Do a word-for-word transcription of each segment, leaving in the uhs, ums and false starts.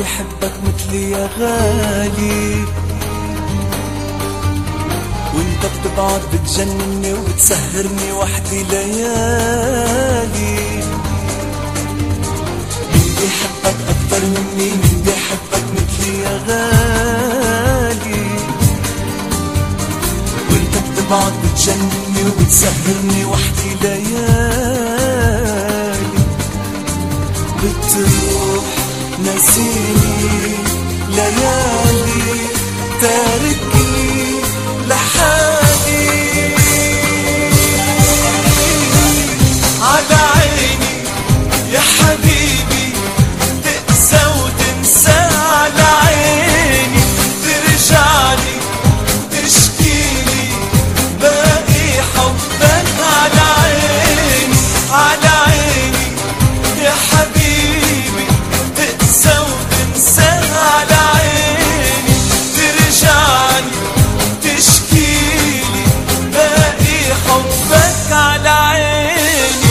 يحبك مثلي يا غالي، وانت بتبعد بتجنني وبتسهرني وحدي ليالي. مين بيحبك أكتر مني؟ مين بيحبك مثلي يا غالي، وانت بتبعد بتجنني وبتسهرني وحدي ليالي. بتروح ناسيني ليالي، تاركني لحالي. على عيني يا حبيبي تقسى وتنسى، على عيني ترجعلي تشكيلي باقي حبك. على عيني على عيني يا حبيبي تقسى وتنسى، على عيني ترجعلي تشكيلي باقي حبك. على عيني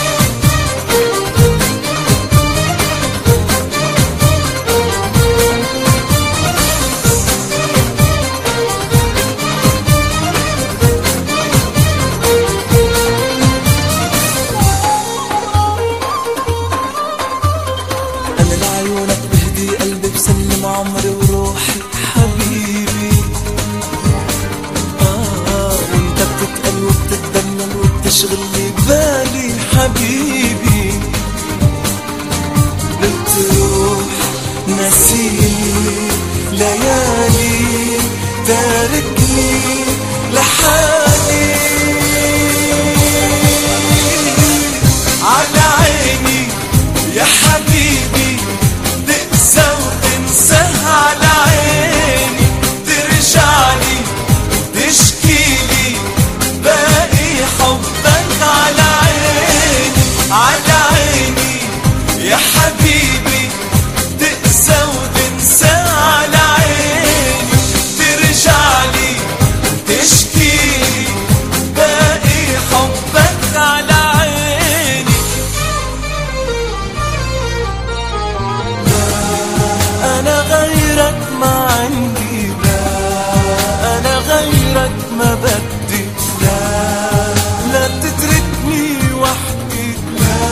أنا لعيونك بهدي قلبي، بسلم عمري وروحي حبيبي. آه وانت بتتقل وبتتدلل وبتشغل لي بالي حبيبي. بتروح ناسيني ليالي، تاركني لحالي. على عيني يا حبيبي تقسى وتنسى، على عيني ترجعلي تشكيلي باقي حبك. على عيني على عيني يا حبيبي تقسى وتنسى، على عيني ترجعلي تشكيلي باقي حبك. على عيني أنا غيرك ما عندي، لا أنا غيرك ما بدي، لا لا تتركني وحدي، لا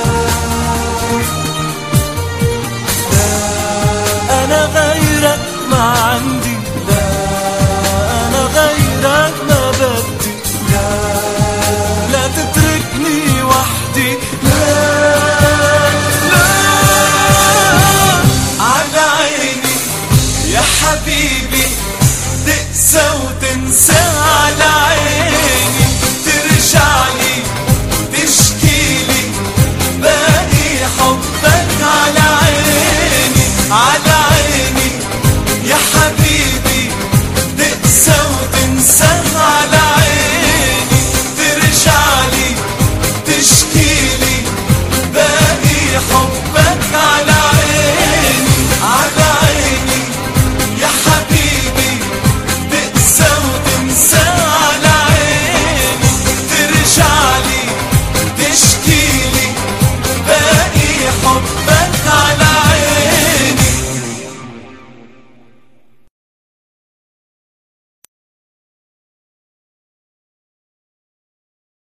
لا أنا غيرك ما عندي، لا أنا غيرك ما بدي، لا لا تتركني وحدي، لا لا. على عيني يا حبيبي تقسى وتنسى، على